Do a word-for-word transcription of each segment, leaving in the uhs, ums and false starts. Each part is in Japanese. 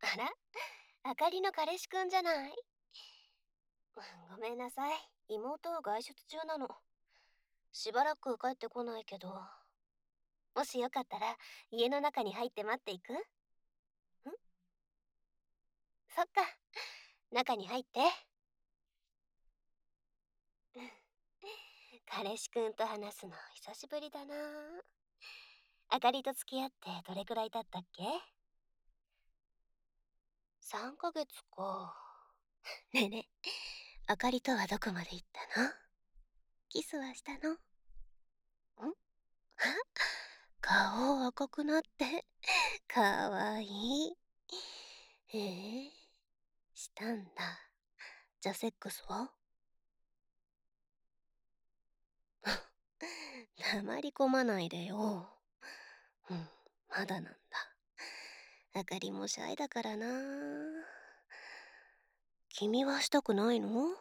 あら、あかりの彼氏くんじゃない？ごめんなさい。妹は外出中なの。しばらく帰ってこないけど。もしよかったら、家の中に入って待っていく？ん？そっか。中に入って。彼氏くんと話すの久しぶりだな。あかりと付き合ってどれくらい経ったっけ？さんかげつか。ねえねえ、あかりとはどこまで行ったの？キスはしたの？ん？顔赤くなってかわいい。へえ、したんだ。じゃあセックスは？黙り込まないでよ。うん、まだなんだ。あかりもシャイだからな。君はしたくないの？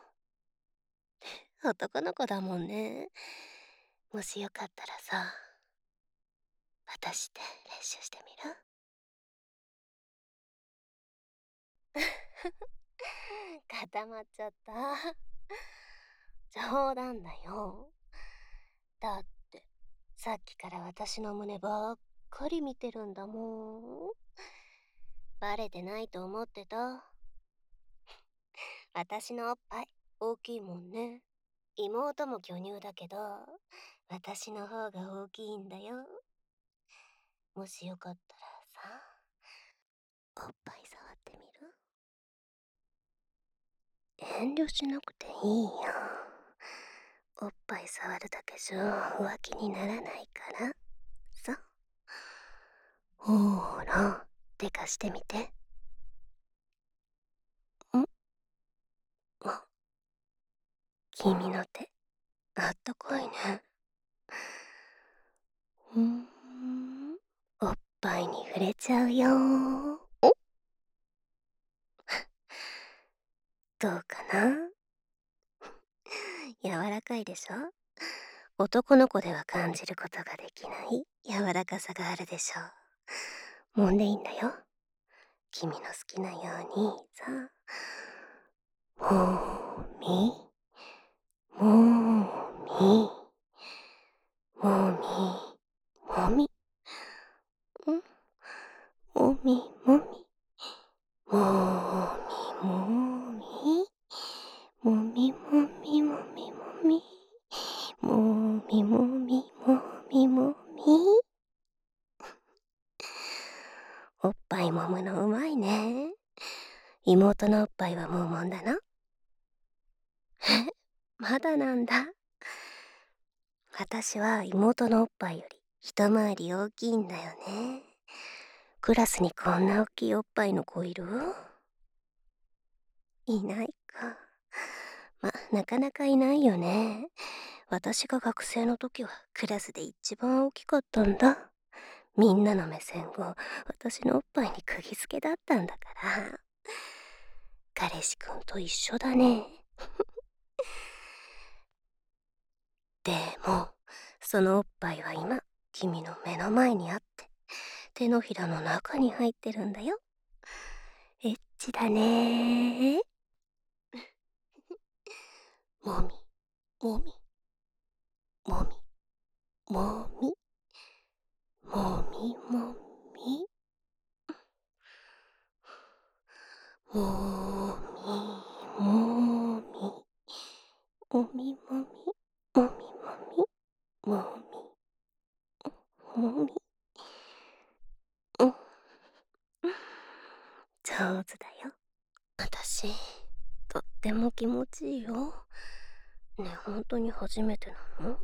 男の子だもんね。もしよかったらさ、私で練習してみる？固まっちゃった。冗談だよ。だって、さっきから私の胸ばっかり見てるんだもん。バレてないと思ってた。私のおっぱい大きいもんね。妹も巨乳だけど、私の方が大きいんだよ。もしよかったらさ、おっぱい触ってみる？遠慮しなくていいよ。おっぱい触るだけじゃ浮気にならないから。さ。ほーら、手貸してみて。ん？あ、君の手、あったかいね。うーん、おっぱいに触れちゃうよ。お？どうかな？柔らかいでしょ？男の子では感じることができない柔らかさがあるでしょう。揉んでいいんだよ。君の好きなようにさ。もみ、もみ、もみ、もみ、ん？もみ、もみ、もみ、もみ、もみ、もみ、もみ、もみ、もみ、もみ、もみ、もみ。おっぱい揉むのうまいね。妹のおっぱいはもう揉んだの？え、まだなんだ。私は妹のおっぱいより一回り大きいんだよね。クラスにこんな大きいおっぱいの子いる？いないか。ま、なかなかいないよね。私が学生の時はクラスで一番大きかったんだ。みんなの目線が私のおっぱいに釘付けだったんだから。彼氏くんと一緒だね。でも、そのおっぱいは今、君の目の前にあって、手のひらの中に入ってるんだよ。エッチだねー。もみ、もみ、もみ、もみ、もみ、もみ、もみ、もみ、もみ、もみ、もみ、もみ、もみ、もみ、うん、上手だよ。私、とっても気持ちいいよ。ねえ、本当に初めてなの？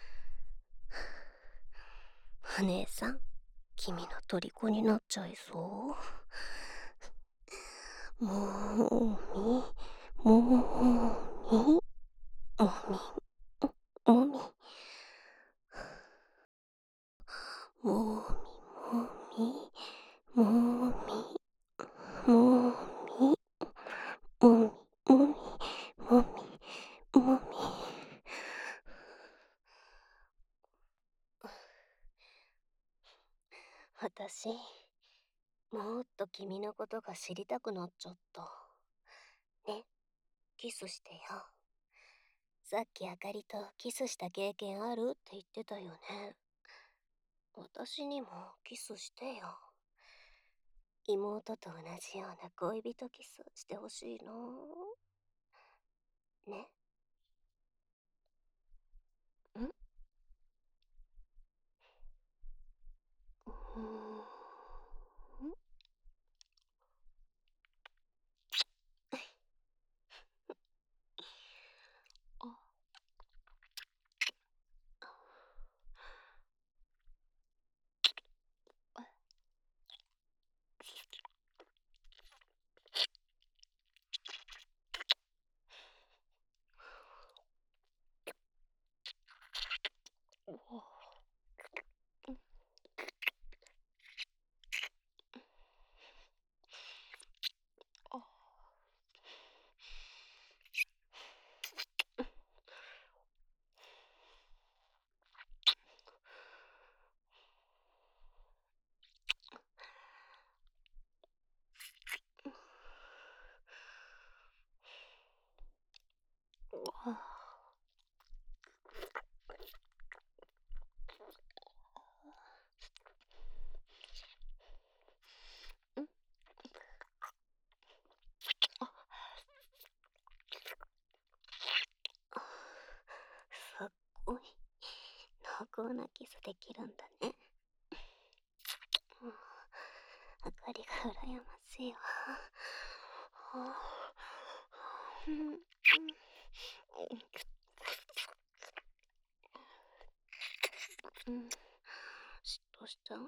お姉さん、君の虜になっちゃいそう。もうみ、もうみ、もみ、もみ、もみ、もみ、もみ、もみ、もみ、もみ、もみ、もみ。私、 もっと君のことが知りたくなっちゃった。ね、キスしてよ。さっきあかりとキスした経験あるって言ってたよね。私にもキスしてよ。妹と同じような恋人キスしてほしいの。ね。んうーん。あ、すっごい濃厚なキスできるんだね。うん、あかりが羨ましいわ。うんうんうん、嫉妬しちゃうな。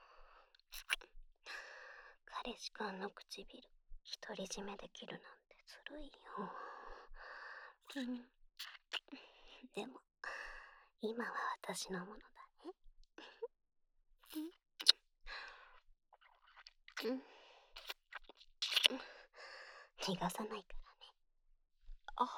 彼氏くんの唇独り占めできるなんてずるいよ。うん、でも今は私のものだね。うん、うん、逃がさないからね。あ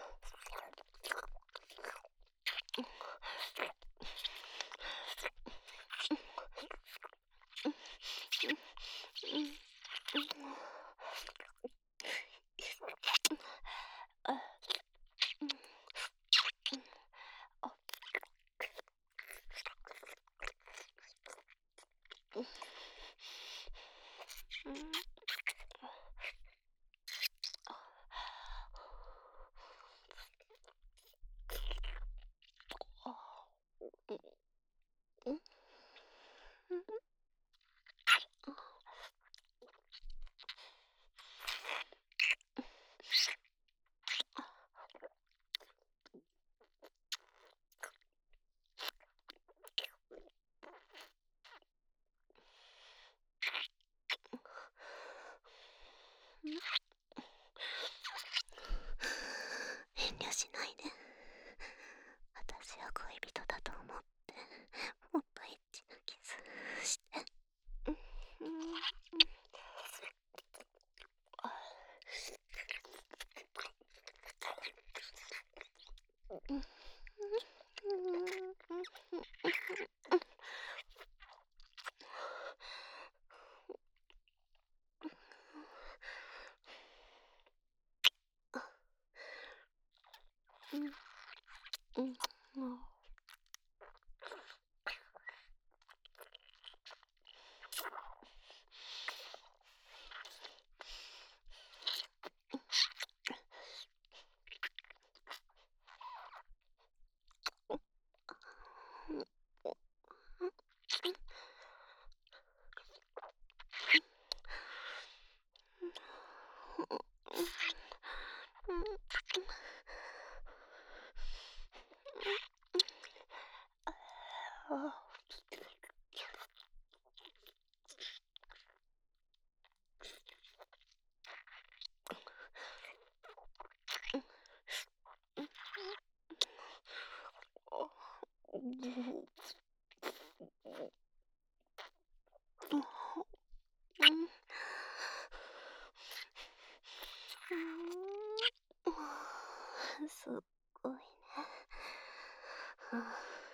遠慮しないで。私は恋人だと思ってもっとエッチなキスして。うんうんうんすっごいね。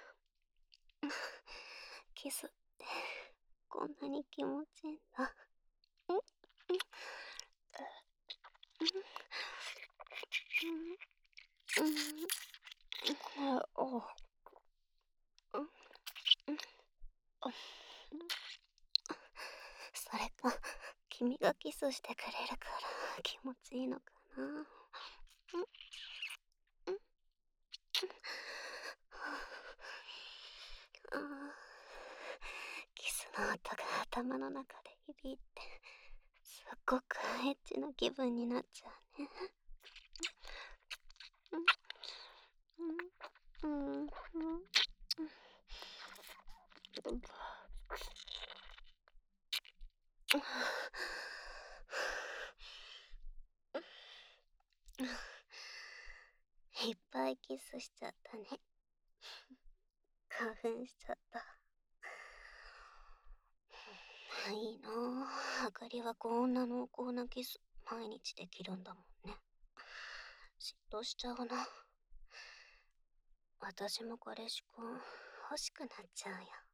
キスってこんなに気持ちいいんだ。 おそれか、君がキスしてくれるから気持ちいいのかな。あーキスの音が頭の中で響いて、すっごくエッチな気分になっちゃうね。うんうんうんいっぱいキスしちゃったね。興奮しちゃった。いいなぁ。あかりはこんな濃厚なキス毎日できるんだもんね。嫉妬しちゃうな。私も彼氏くん欲しくなっちゃうよ。